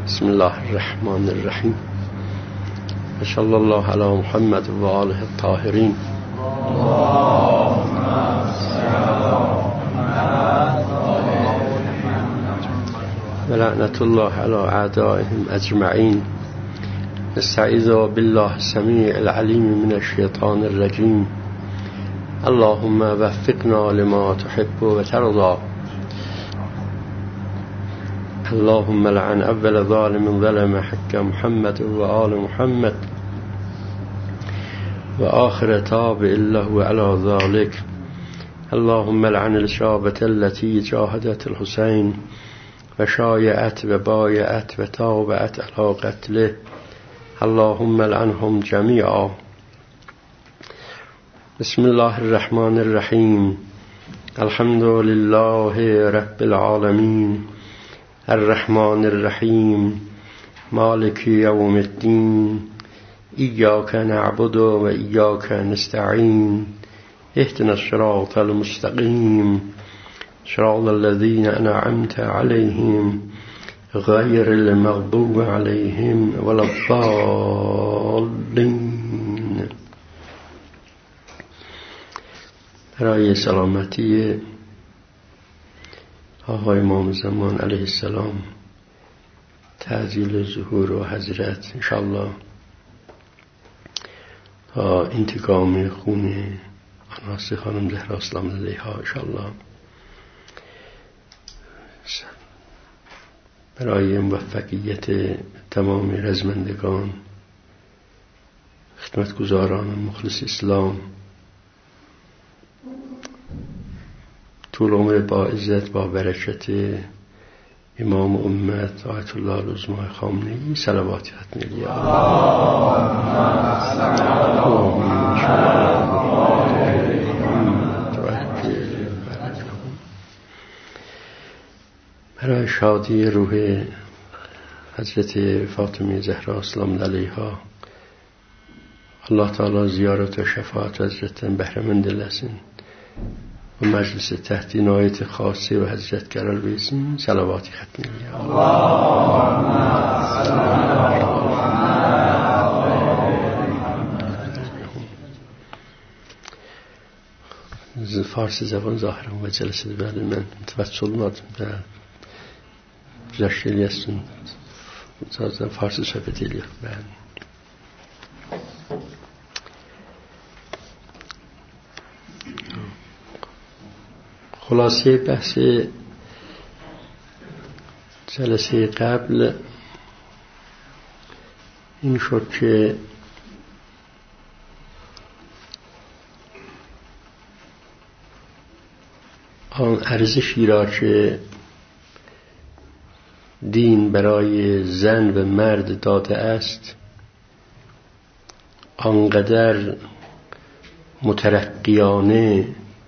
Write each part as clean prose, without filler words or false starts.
بسم الله الرحمن الرحیم و صلی الله علی محمد و آله الطاهرین. و لعنت الله علی اعدائهم اجمعین. نستعیذ بالله السمیع العلیم من الشیطان الرجیم. اللهم وفقنا لما تحب و ترضى. اللهم لعن اول ظالم ظلم حق محمد و آل محمد و آخر تابع له على ذلك. اللهم لعن الشابة التي جاهدت الحسين و شایعت و بایعت و تابعت على قتله. اللهم لعنهم جميعا. بسم الله الرحمن الرحیم. الحمد لله رب العالمین الرحمن الرحیم مالک یوم الدین. ایاک نعبد و ایاک نستعین. اهدنا الصراط المستقیم صراط الذین انعمت علیهم غیر المغضوب علیهم ولا الضالین. برای سلامتی آقای امام زمان علیه السلام، تعجیل ظهور و حضرت انشاءالله تا انتقام خون آناس خانم زهرا سلام علیها انشاءالله، برای موفقیت تمام رزمندگان، خدمتگزاران مخلص اسلام، طول عمر با عزت با برکت امام امت آیت الله العظمی خامنه‌ای صلواتی ختمیه. برای شادی روح حضرت فاطمه زهرا سلام علیها، الله تعالی زیارت و شفاعت حضرت بهره‌مند لسن و مجلس تحت عنایت خاصه و حضرت قرار بیسیم صلواتی ختمیه. فارسی زبان ظاهرا و جلسه بعد من توسل نادم به جشلی هستون زازم فارسی صحبت دیلی بعد. خلاصه بحث جلسه قبل این شد که آن ارزشی را که دین برای زن و مرد داده است آنقدر مترقیانه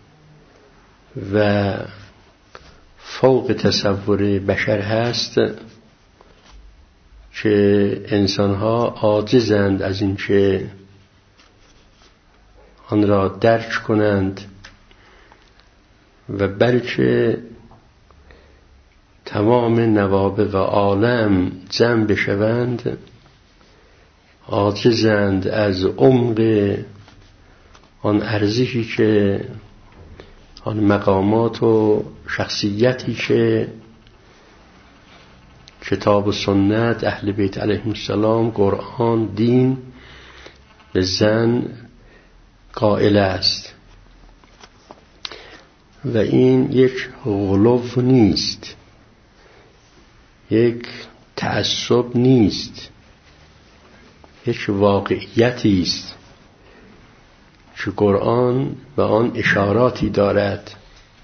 و فوق تصور بشر هست که انسانها عاجزند از این که آن را درک کنند و بلکه تمام نوابغ عالم جمع بشوند عاجزند از عمق آن ارزشی که آن مقامات و شخصیتی که کتاب و سنت اهل بیت علیهم السلام قرآن دین به زن قائل است و این یک غلو نیست، یک تعصب نیست، یک واقعیتی است که قرآن به آن اشاراتی دارد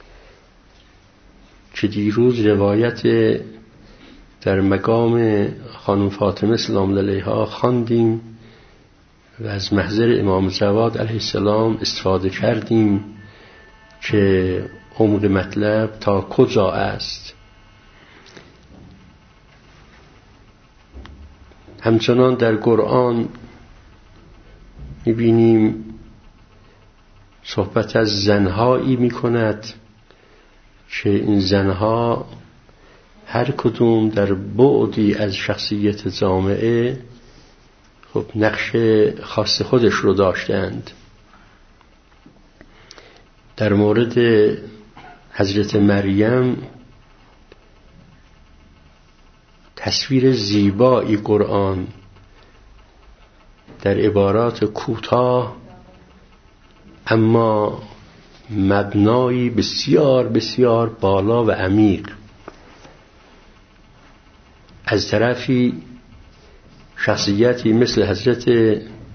که دیروز روایت در مقام خانم فاطمه سلام علیها خواندیم و از محضر امام جواد علیه السلام استفاده کردیم که عمق مطلب تا کجا است. همچنان در قرآن می‌بینیم صحبت از زنهایی می‌کند که این زنها هر کدوم در بعدی از شخصیت جامعه خب نقش خاص خودش رو داشتند. در مورد حضرت مریم تصویر زیبایی قرآن در عبارات کوتاه اما مبنایی بسیار بسیار بالا و عمیق. از طرفی شخصیتی مثل حضرت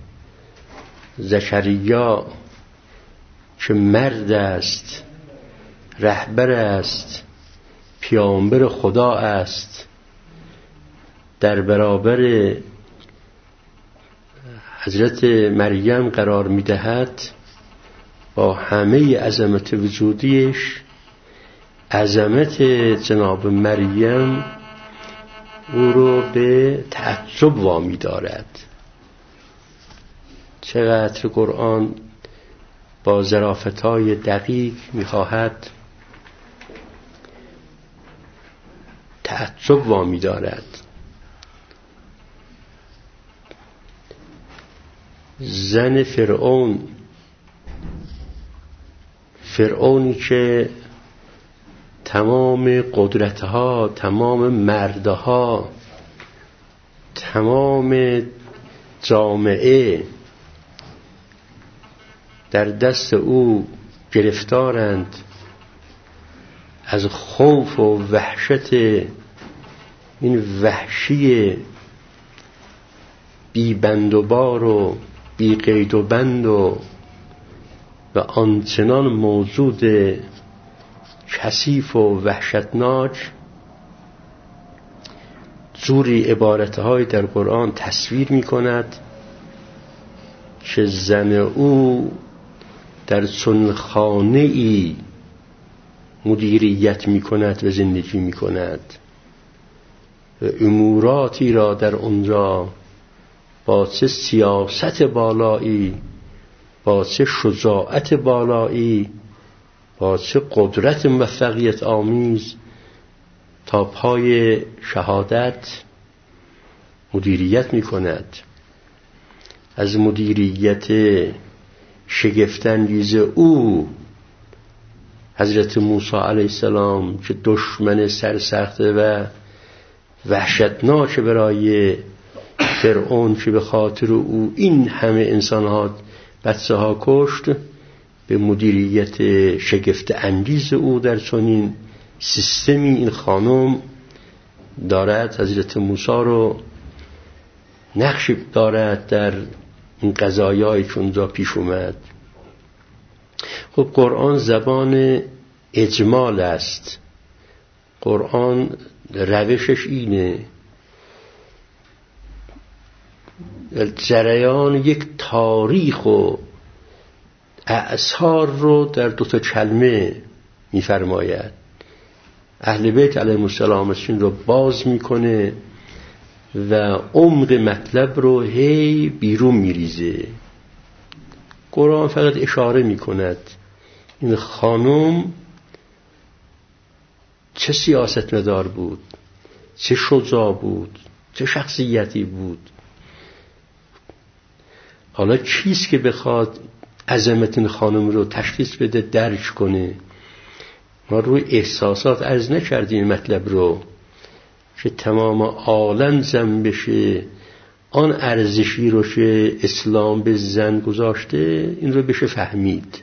زکریا که مرد است، رهبر است، پیامبر خدا است، در برابر حضرت مریم قرار می‌دهد، با همه عظمت وجودیش عظمت جناب مریم او رو به تعجب وامی دارد. چقدر قرآن با ظرافت‌های دقیق می‌خواهد تعجب وامی دارد. زن فرعونی که تمام قدرتها، تمام مردها، تمام جامعه در دست او گرفتارند، از خوف و وحشت این وحشی بی بند و بار و بی قید و بند و آنچنان موجود کثیف و وحشتناک، جوری عبارتهای در قرآن تصویر می کند که زن او در چون خانه‌ای مدیریت می کند و زندگی می کند و اموراتی را در اونجا با چه سیاست بالایی، با چه شجاعت بالایی، با چه قدرت موفقیت آمیز تا پای شهادت مدیریت می کند. از مدیریت شگفت‌انگیز او حضرت موسی علیه السلام که دشمن سرسخت و وحشتناک برای فرعون که به خاطر او این همه انسان‌ها بچه ها کشت، به مدیریت شگفت انگیز او در چنین سیستمی این خانم دارد حضرت موسی رو نقش دارد در این قضایایی که اونجا پیش اومد. خب قرآن زبان اجمال است. قرآن روشش اینه، جریان یک تاریخ و اعصار رو در دو تا کلمه می‌فرماید. اهل بیت علیهم السلام رو باز میکنه و عمق مطلب رو هی بیرون میریزه. قرآن فقط اشاره میکند این خانم چه سیاستمدار بود، چه شجاع بود، چه شخصیتی بود. حالا چیست که بخواد عظمت این خانم رو تشخیص بده، درک کنه؟ ما روی احساسات عرض نکردیم مطلب رو که تمام عالم جمع بشه، آن ارزشی رو که اسلام به زن گذاشته این رو بشه فهمید.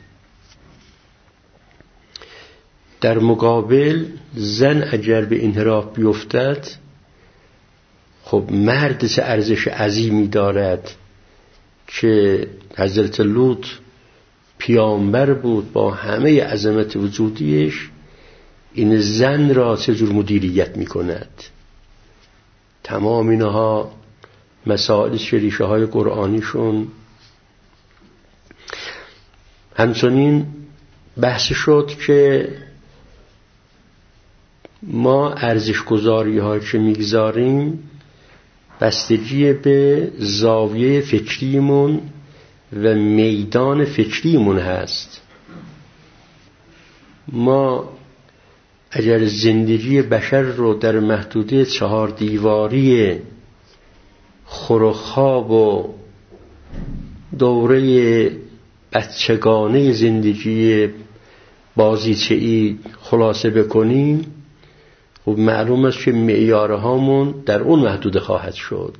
در مقابل زن اگر به انحراف بیفتد، خب مرد چه ارزش عظیمی دارد که حضرت لوط پیامبر بود با همه عظمت وجودیش، این زن را چجور مدیریت می کند. تمام اینها مسائل ریشه های قرآنیشون. همچنین بحث شد که ما ارزش گذاری هایی که میگذاریم بستگی به زاویه فکریمون و میدان فکریمون هست. ما اگر زندگی بشر رو در محدوده 4 دیواری خور و خواب و دوره بچگانه زندگی بازیچه‌ای خلاصه بکنیم، خب معلوم است که معیارهامون در اون محدوده خواهد شد.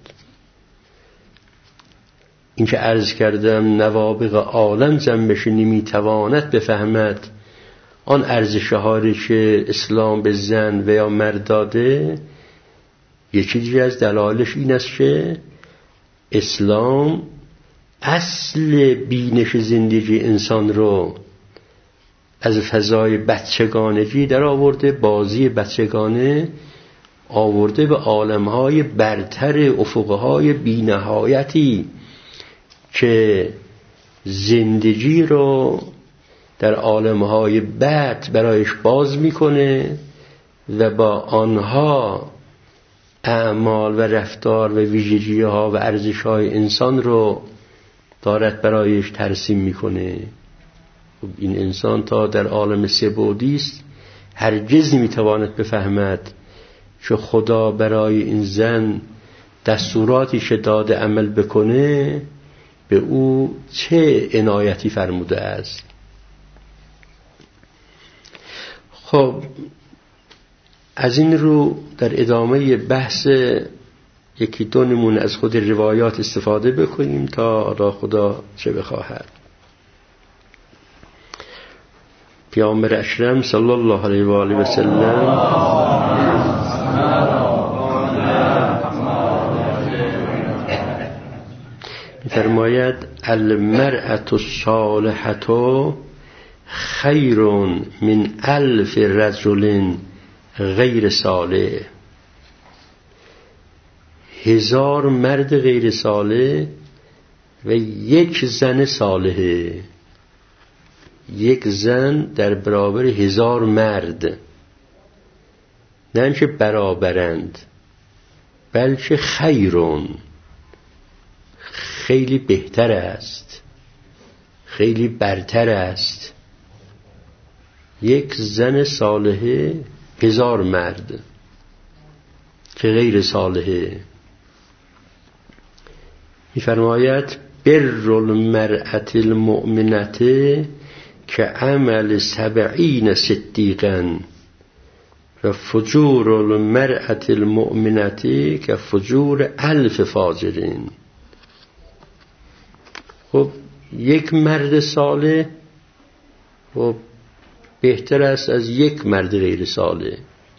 این که عرض کردم نوابغ عالم جمعش نمیتواند بفهمد آن ارزش‌هایی که اسلام به زن و یا مرد داده، یکی دیگه از دلایلش این است که اسلام اصل بینش زندگی انسان رو از فضای بچگانگی در آورده، بازی بچگانه آورده به عالمهای برتر، افقهای بی‌نهایتی که زندگی رو در عالمهای بعد برایش باز میکنه و با آنها اعمال و رفتار و ویژگی ها و ارزش های انسان رو دارد برایش ترسیم میکنه. این انسان تا در عالم سه‌بعدی است هرگز نمیتواند بفهمد که خدا برای این زن دستوراتی که داده عمل بکنه به او چه عنایتی فرموده است. خب از این رو در ادامه بحث یکی دو نمونه از خود روایات استفاده بکنیم تا الله خدا چه بخواهد. پیامبر اکرم صلی الله علیه و آله و سلم فرماید المرأة الصالحة خیر من 1000 رجل غیر صالح. 1000 مرد غیر صالح و یک زن صالحه. یک زن در برابر 1000 مرد، نه اینکه برابرند، بلکه خیرون، خیلی بهتر است، خیلی برتر است. یک زن صالحه 1000 مرد که غیر صالحه. می‌فرماید بر المرأة المؤمنة که عمل 70 صدیقا و فجور المرأة المؤمنة که فجور 1000 فاجرین. خب یک مرد صالح خب بهتر است از یک مرد غیر صالح.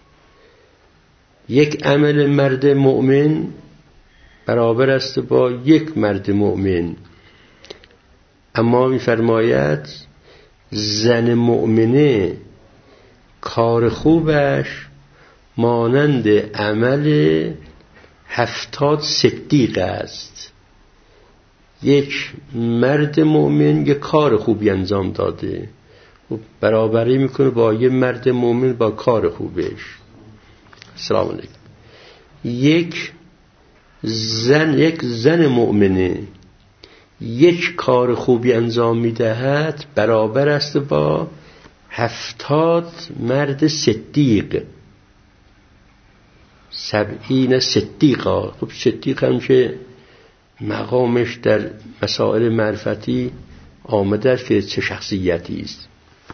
یک عمل مرد مؤمن برابر است با یک مرد مؤمن. اما می‌فرماید زن مؤمنه کار خوبش مانند عمل 70 صدیق است. یک مرد مؤمن یک کار خوبی انجام داده، برابری میکنه با یک مرد مؤمن با کار خوبش. سلام علیکم. یک زن مؤمنه یک کار خوبی انجام میدهد برابر است با 70 مرد صدیق. 70 صدیقا. خب صدیق هم که مقامش در مسائل معرفتی آمده است که چه شخصیتی است.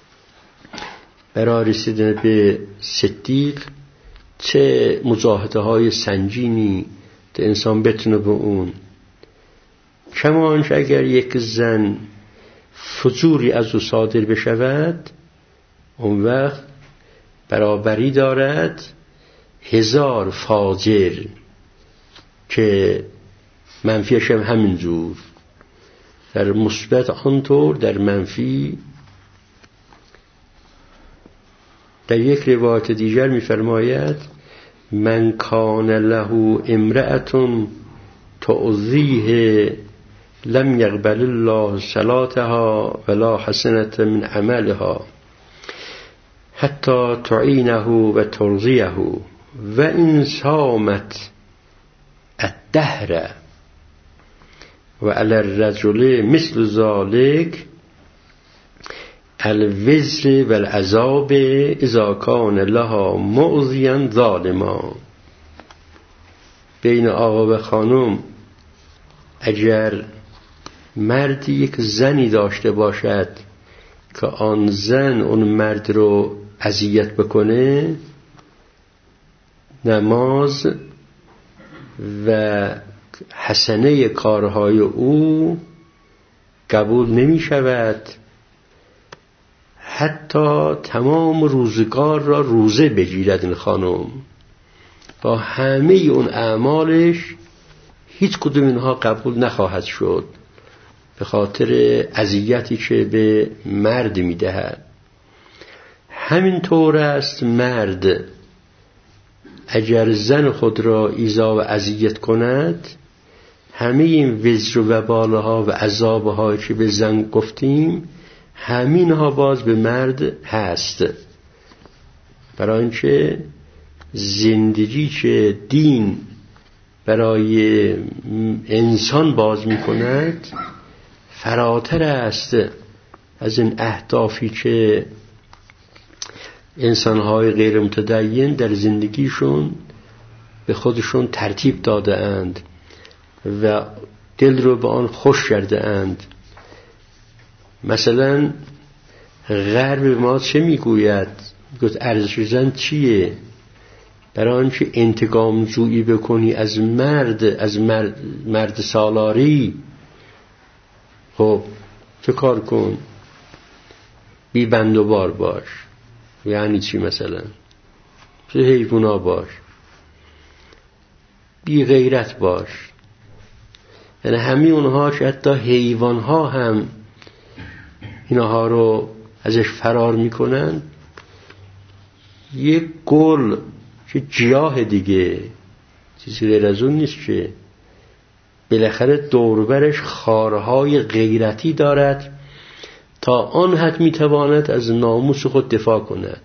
برای رسیدن به صدیق چه مجاهده های سنگینی تا انسان بتونه به اون. کمانش اگر یک زن فجوری از او صادر بشود، اون وقت برابری دارد 1000 فاجر که منفیش هم همینجور، در مثبت آنطور در منفی. در یک روایت دیگر می‌فرماید من کان له امرأة تعذیه لم یقبل الله صلاتها ولا حسنة من عملها حتی تعینه و ترضیه و ان صامت الدهر و علی الرجل مثل ذلك الوزر و العذاب اذا کان لها معضیا ظالما. بین آقا و خانم اگر مردی یک زنی داشته باشد که آن زن اون مرد رو اذیت بکنه، نماز و حسنه کارهای او قبول نمی شود، حتی تمام روزگار را روزه بگیرد این خانم، با همه اون اعمالش هیچ کدوم اینها قبول نخواهد شد، به خاطر اذیتی که به مرد میدهد. همین طور است مرد اگر زن خود را ایذا و اذیت کند، همه این وزر و وبالها و عذابها که به زن گفتیم همینها باز به مرد هست. برای اینکه زندگی که دین برای انسان باز می کند فراتر است از این اهدافی که انسانهای غیر متدین در زندگیشون به خودشون ترتیب داده اند و دل رو به آن خوش کرده اند. مثلا غرب ما چه میگوید؟ میگوید ارزش زن چیه؟ برای آنکه انتقام جویی بکنی از مرد سالاری، خب چه کار کن؟ بی بند و بار باش. یعنی چی؟ مثلا چه حیونا باش، بی غیرت باش. یعنی همه اونها که حتی حیوانها هم اینها رو ازش فرار میکنن. یک گل که گیاه دیگه، چیزی غیر از اون نیست، که بالاخره دوربرش خارهای غیرتی دارد تا آن حد میتواند از ناموس خود دفاع کند.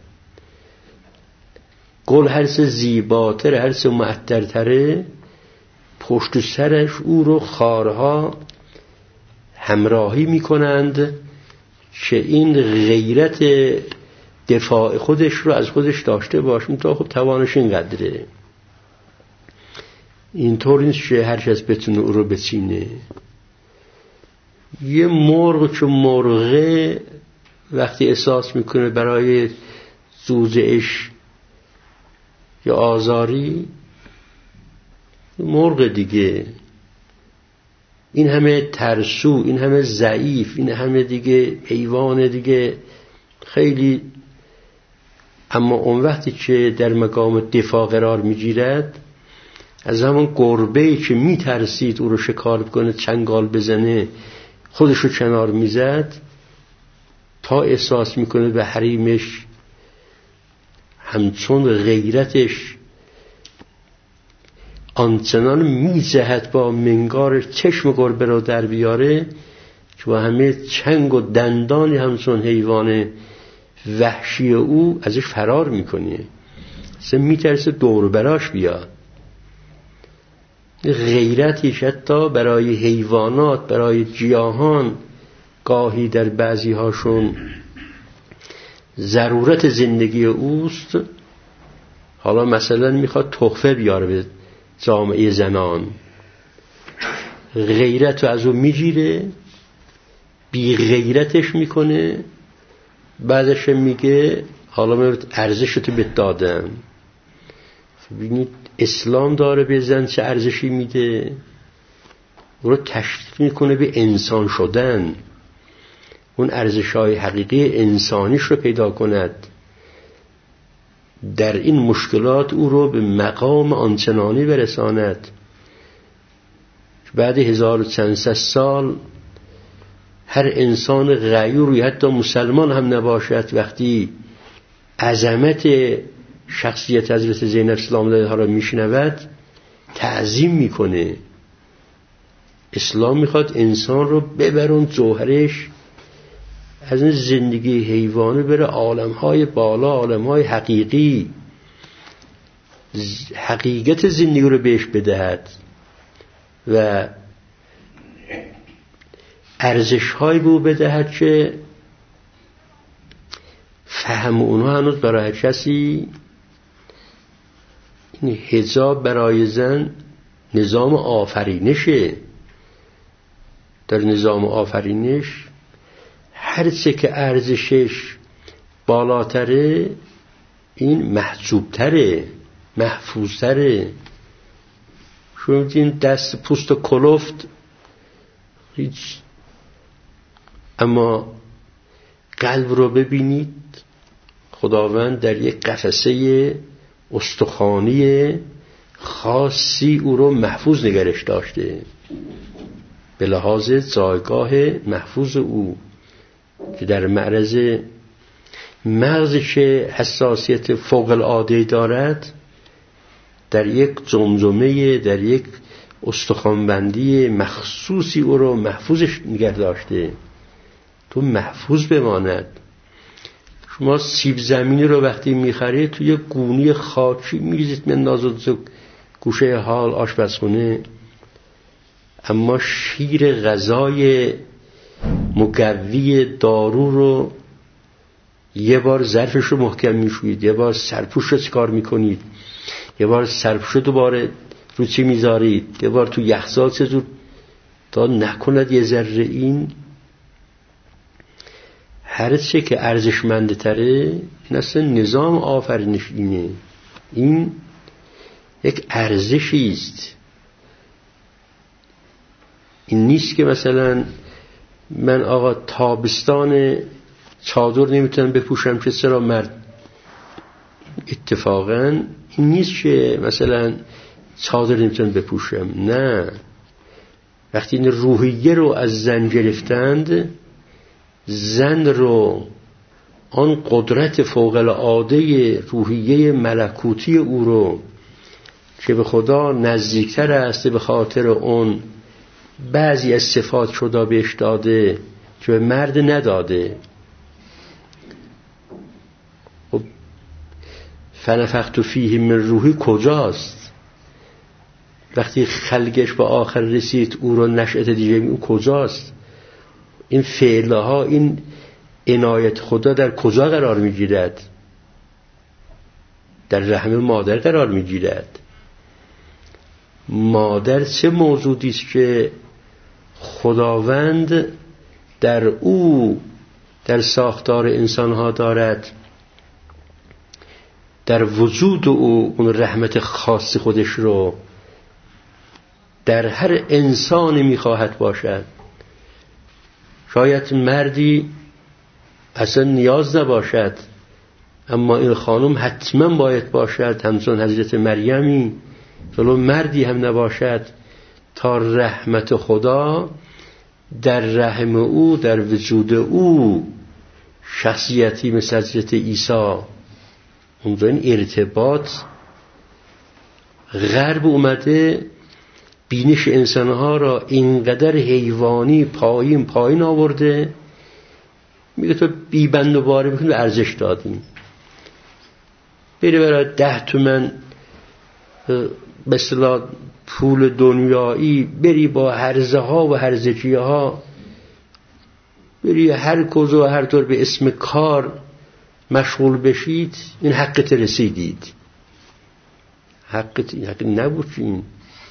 گل هرچه زیباتر، هرچه معطرتره، پشت سرش او رو خارها همراهی میکنند که این غیرت دفاع خودش رو از خودش داشته باشه. تا خب توانش اینقدره، اینطور نیست که هر کس بتونه او رو بچینه. یه مرغ که مرغه وقتی احساس میکنه برای زوزش یا آزاری، مرغ دیگه، این همه ترسو، این همه ضعیف، این همه دیگه حیوان دیگه خیلی. اما اون وقتی که در مقام دفاع قرار میگیرد، از همون گربه‌ای که میترسید او رو شکار کنه، چنگال بزنه، خودش رو کنار میزد تا احساس میکنه به حریمش همچون غیرتش آنچنان میزهد با منگار چشم گربه رو در بیاره که با همه چنگ و دندانی همچون حیوان وحشی او ازش فرار میکنه، اصلا میترسه دور براش بیاد. غیرتش حتی برای حیوانات، برای گیاهان گاهی در بعضی هاشون ضرورت زندگی اوست. حالا مثلا میخواد تحفه بیاره به جامعه زنان، غیرت رو از اون میگیره، بی غیرتش میکنه، بعدش میگه حالا من ارزشتو بهت دادم. ببینید اسلام داره به زن چه ارزشی میده، او رو تشویق میکنه به انسان شدن، اون ارزش‌های حقیقی انسانیش رو پیدا کند، در این مشکلات او رو به مقام آنچنانی برساند. بعد 1400 سال هر انسان غیوری، حتی مسلمان هم نباشد، وقتی عظمت شخصیت حضرت زینب سلام الله علیها را میشنود تعظیم میکنه. اسلام میخواد انسان رو ببرون جوهرش از این زندگی حیوانی بره عالمهای بالا، عالمهای حقیقی، حقیقت زندگی رو بهش بدهد و ارزش‌هایی به او بدهد که فهم اونها هنوز برای کسی این حجاب برای زن نظام آفرینشه. در نظام آفرینش هر چه که ارزشش بالاتره این محجوبتره، محفوظتره. شما این دست پوست و کلفت هیچ، اما قلب رو ببینید خداوند در یک قفسه استخوانی خاصی او رو محفوظ نگرش داشته به لحاظ جایگاه محفوظ او که در معرض مغزش حساسیت فوق العاده دارد، در یک جمجمه، در یک استخوانبندی مخصوصی او رو محفوظش نگه داشته تو محفوظ بماند. شما سیب زمینی رو وقتی میخرید توی یک گونی خاکی میریزید مندازید تو گوشه حال آشپزخونه، اما شیر غذای مقوی دارو رو یه بار ظرفش رو محکم میشویید، یه بار سرپوش رو چکار میکنید، یه بار سرپوش رو دوباره رو چی میذارید، یه بار تو یخزال چجور تا نکند یه ذره. این هر چه که ارزشمنده تره این اصلا نظام آفرینش اینه. این یک ارزشی است. این نیست که مثلا من آقا تابستان چادر نمیتونم بپوشم که چرا مرد. اتفاقا این نیست که مثلا چادر نمیتونم بپوشم، نه. وقتی این روحیه رو از زن گرفتند، زن رو آن قدرت فوق العاده روحیه ملکوتی او رو که به خدا نزدیکتر است به خاطر اون بعضی از صفات خدا بهش داده که به مرد نداده. خب فنفخت فیه من روحی کجاست؟ وقتی خلقش به آخر رسید او رو نشأت دیگه او کجاست؟ این فعلها، این عنایت خدا در کجا قرار میگیرد؟ در رحم مادر قرار میگیرد. مادر چه موجودی است که خداوند در او در ساختار انسانها دارد، در وجود او اون رحمت خاص خودش رو در هر انسانی میخواهد باشد. شاید مردی اصلا نیاز نباشد، اما این خانم حتما باید باشد، همچون حضرت مریمی، ولو مردی هم نباشد، تا رحمت خدا در رحم او، در وجود او، شخصیتی مثل حضرت عیسی. اونجا این ارتباط غرب اومده بینش انسانها را اینقدر حیوانی پایین آورده، میگه تو بی بند و باره بکن به ارزش دادیم. بری برای 10 تومن به اصطلاح پول دنیایی بری با هرزه ها و هرزجیه ها بری هر کجا و هر طور به اسم کار مشغول بشید، این حقت رسیدید. حق نبود. این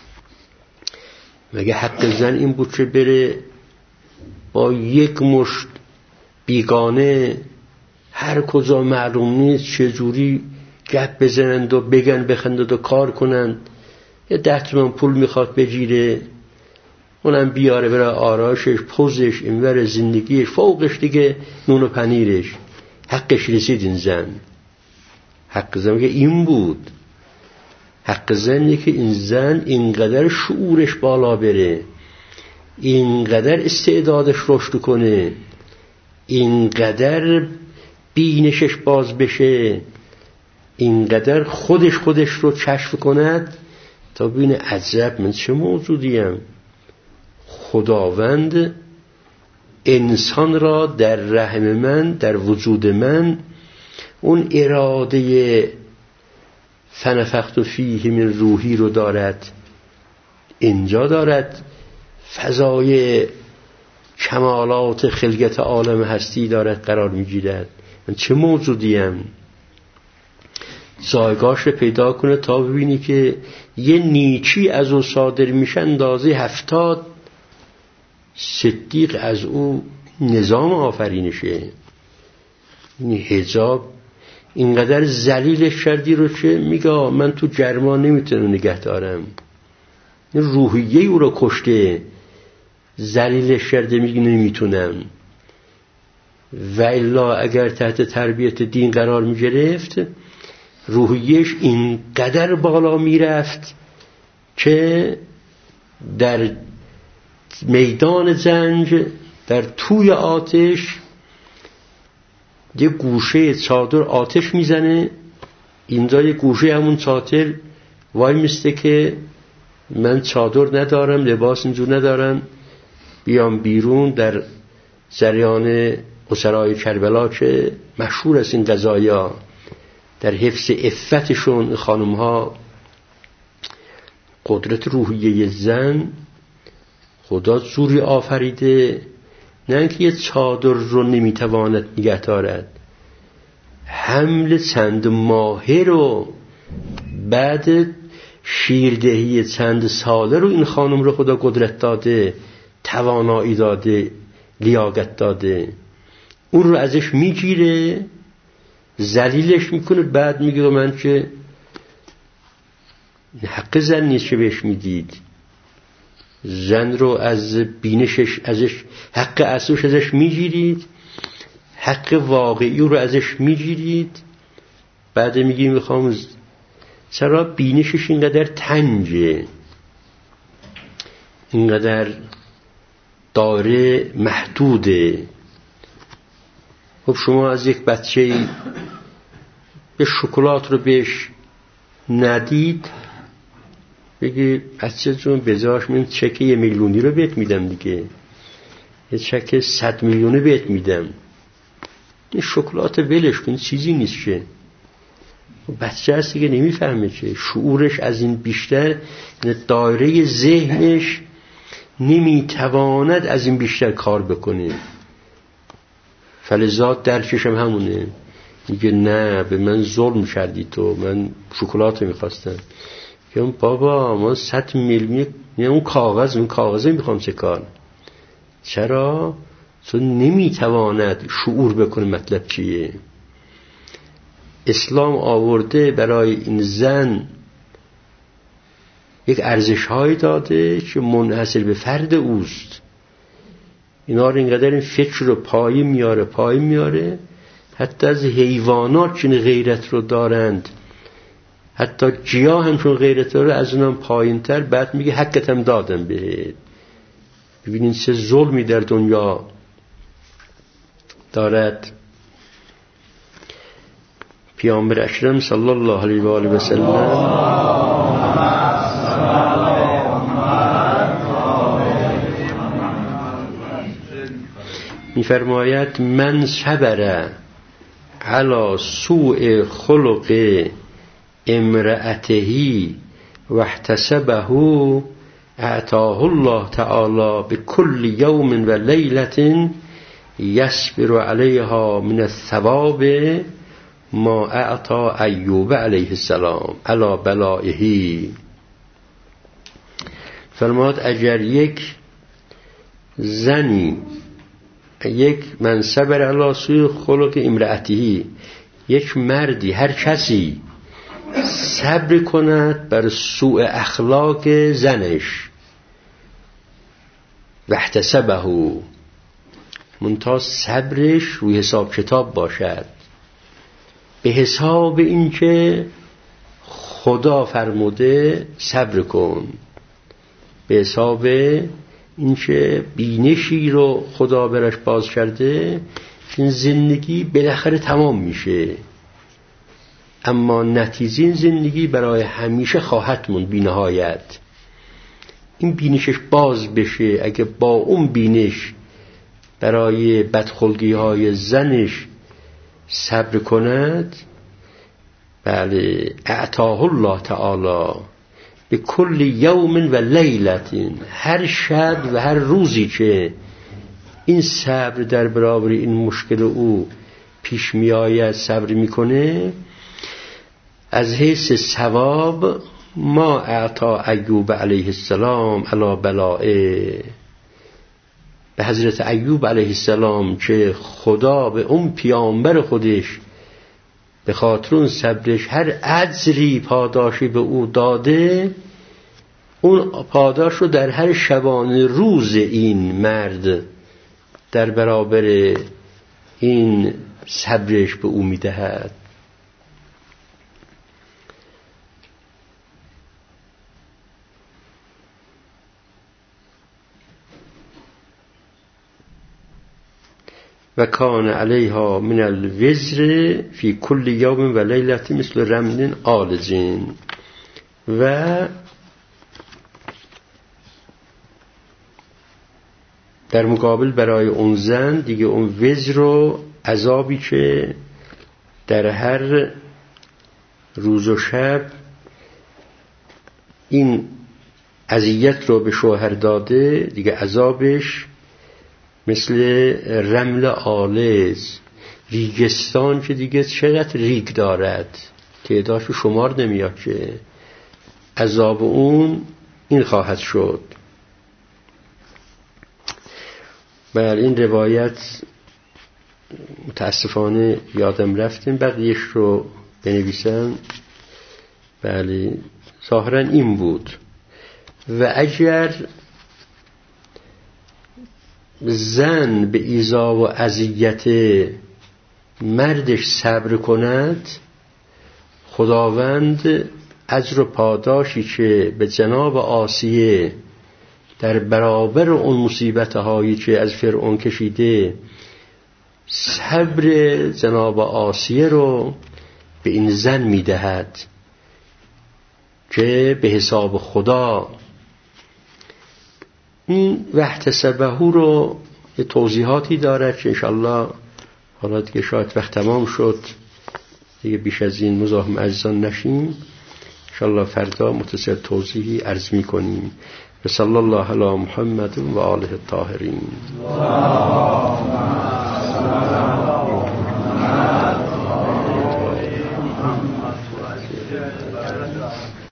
مگه حق زن این بود که بره با یک مشت بیگانه هر کجا معلوم نیست چجوری گپ بزنند و بگن بخندند و کار کنند؟ یه 10 تومن پول میخواد بگیره، اونم بیاره برای آرایشش، پوزش، اینور زندگیش، فوقش دیگه نون و پنیرش. حقش رسید این زن. حق زن که این بود. حق زنی که این زن اینقدر شعورش بالا بره، اینقدر استعدادش رشد کنه، اینقدر بینشش باز بشه، اینقدر خودش رو کشف کند تا ببینه عجب من چه موجودیم. خداوند انسان را در رحم من، در وجود من، اون اراده فنفخت فیه من روحی رو دارد. اینجا دارد فضای کمالات خلقت عالم هستی دارد قرار میگیرد. من چه موجودیم؟ جایگاهش پیدا کنه تا ببینی که یه نیکی از او صادر میشه اندازه 70 صدیق از او نظام آفرینشه. این حجاب اینقدر ذلیلش کردی رو چه میگه من تو جرما نمیتونم نگه دارم. این روحیه او رو کشته، ذلیلش کرده، میگه نمیتونم. و الا اگر تحت تربیت دین قرار میگرفت روحیهش اینقدر بالا میرفت که در میدان جنگ در توی آتش یه گوشه چادر آتش میزنه، اینجا یه گوشه همون چادر وای میسته که من چادر ندارم، لباس اینجور ندارم، بیام بیرون. در جریان اسرای کربلا که مشهور است این قضایا، در حفظ عفتشون خانم ها قدرت روحیه زن خدا زوری آفریده، نه اینکه یه چادر رو نمیتواند نگه دارد، حمل چند ماهه رو بعد شیردهی چند ساله رو این خانم رو خدا قدرت داده، توانایی داده، لیاقت داده. اون رو ازش میگیره، ذلیلش میکنه، بعد میگه من که حق زن نیست که بهش میدید. زن رو از بینشش ازش، حق اصلش ازش میگیرید، حق واقعی رو ازش میگیرید. بعد میگی میخوام، چرا بینشش اینقدر تنگه، اینقدر داره محدوده. خب شما از یک بچه به شکلات رو بهش ندید، بگی بچه جون بذارش من چک 1 میلیونی رو بهت میدم دیگه، یه چک 100 میلیونی بهت میدم. این شکلات ولش کن، چیزی نیست که. بچه هست دیگه، نمیفهمه که شعورش از این بیشتر، دایره ذهنش نمیتواند از این بیشتر کار بکنه. فلذا درکش هم همونه، میگه نه به من ظلم کردی تو، من شکلات میخواستم. میگم بابا ما 100 میلیون اون کاغذه میخوام چه کار؟ چرا؟ چون نمیتواند شعور بکنه مطلب چیه. اسلام آورده برای این زن یک ارزش‌هایی داده که منحصر به فرد اوست. اینا رو اینقدر این فکر رو پایین میاره حتی از حیوانات چون غیرت رو دارند، حتی گیاه هم چون غیرت رو از اونم پایین تر. بعد میگه حقتم دادم بهت. ببینین چه ظلمی در دنیا دارد. پیامبر اکرم صلی الله علیه و آله و سلم می‌فرماید من صبر علی سوء خلق امرأته و احتسبه اعطاه الله تعالی بكل یوم و لیلة یصبر علیها من الثواب ما اعطى ایوب علیه السلام علی بلائه. فرماد اگر یک زنی، یک من صبر علی سوء خلق امرأته، یک مردی، هر کسی صبر کند بر سوء اخلاق زنش، و احتسبه، منتها صبرش روی حساب کتاب باشد، به حساب این که خدا فرموده صبر کن، به حساب این که بینشی رو خدا برش باز کرده، این زندگی بالاخره تمام میشه، اما نتیجه این زندگی برای همیشه خواهد موند بی نهایت. این بینشش باز بشه، اگه با اون بینش برای بدخلقی های زنش صبر کند، بله اعطاه الله تعالی به کل یوم و لیلت، هر شب و هر روزی که این صبر در برابر این مشکل او پیش می آید صبر میکنه، از حیث ثواب ما اعطا ایوب علیه السلام علی بلائه، به حضرت ایوب علیه السلام که خدا به اون پیامبر خودش به خاطر اون صبرش هر اجری پاداشی به او داده، اون پاداش رو در هر شبانه روز این مرد در برابر این صبرش به او میدهد. و کان علیها من الوزر فی کل یوم و لیلت مثل رمل آلزین. و در مقابل برای اون زن دیگه اون وزر و عذابی که در هر روز و شب این اذیت رو به شوهر داده، دیگه عذابش مثل رمل آلز، ریگستان که دیگه چقدر ریگ دارد تعدادش شمار نمیاد، که عذاب اون این خواهد شد. بر این روایت متاسفانه یادم رفتیم، بقیهش رو بنویسم. بله، ظاهرا این بود. و اگر زن به ایذا و اذیت مردش صبر کند، خداوند اجر و پاداشی که به جناب آسیه در برابر اون مصیبت هایی که از فرعون کشیده صبر جناب آسیه رو به این زن میدهد که به حساب خدا. این واحتسبه رو یه توضیحاتی دارد که انشالله حالا دیگه شاید وقت تمام شد دیگه بیش از این مزاحم عزیزان نشیم، انشالله فردا متصل توضیحی عرض می کنیم. و صلی الله علی محمد و آله الطاهرین.